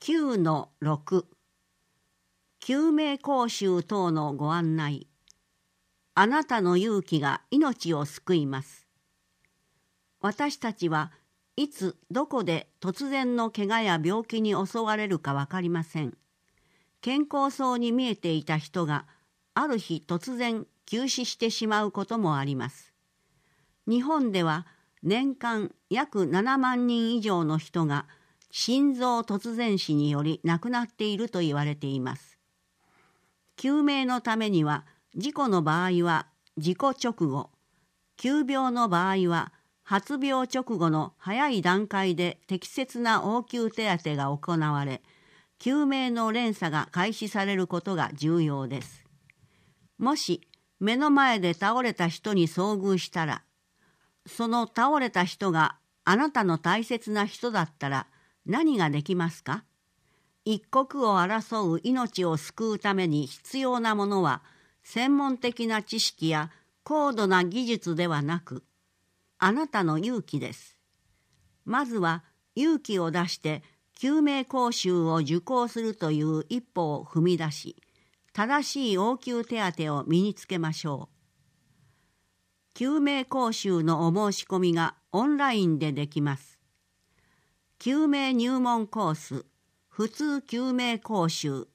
9-6 救命講習等のご案内。あなたの勇気が命を救います。私たちはいつどこで突然の怪我や病気に襲われるか分かりません。健康そうに見えていた人がある日突然急死してしまうこともあります。日本では年間約7万人以上の人が心臓突然死により亡くなっていると言われています。救命のためには事故の場合は事故直後、急病の場合は発病直後の早い段階で適切な応急手当が行われ、救命の連鎖が開始されることが重要です。もし目の前で倒れた人に遭遇したら、その倒れた人があなたの大切な人だったら何ができますか？一刻を争う命を救うために必要なものは専門的な知識や高度な技術ではなく、あなたの勇気です。まずは勇気を出して救命講習を受講するという一歩を踏み出し、正しい応急手当を身につけましょう。救命講習のお申し込みがオンラインでできます。救命入門コース普通救命講習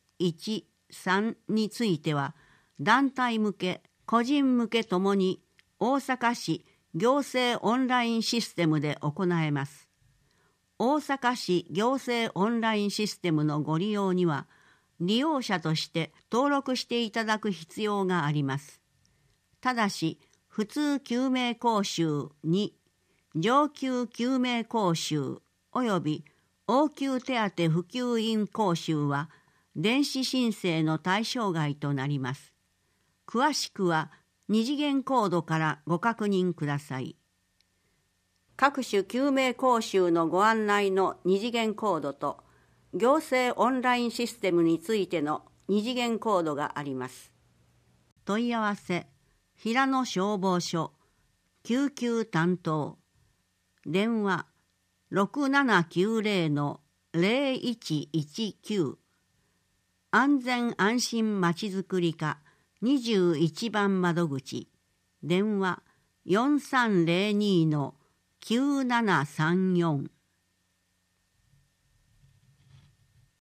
1、3については、団体向け、個人向けともに大阪市行政オンラインシステムで行えます。大阪市行政オンラインシステムのご利用には、利用者として登録していただく必要があります。ただし、普通救命講習2、上級救命講習および応急手当普及員講習は電子申請の対象外となります。詳しくは二次元コードからご確認ください。各種救命講習のご案内の二次元コードと行政オンラインシステムについての二次元コードがあります。問い合わせ平野消防署救急担当電話6790-0119安全安心まちづくり課21番窓口電話4302-9734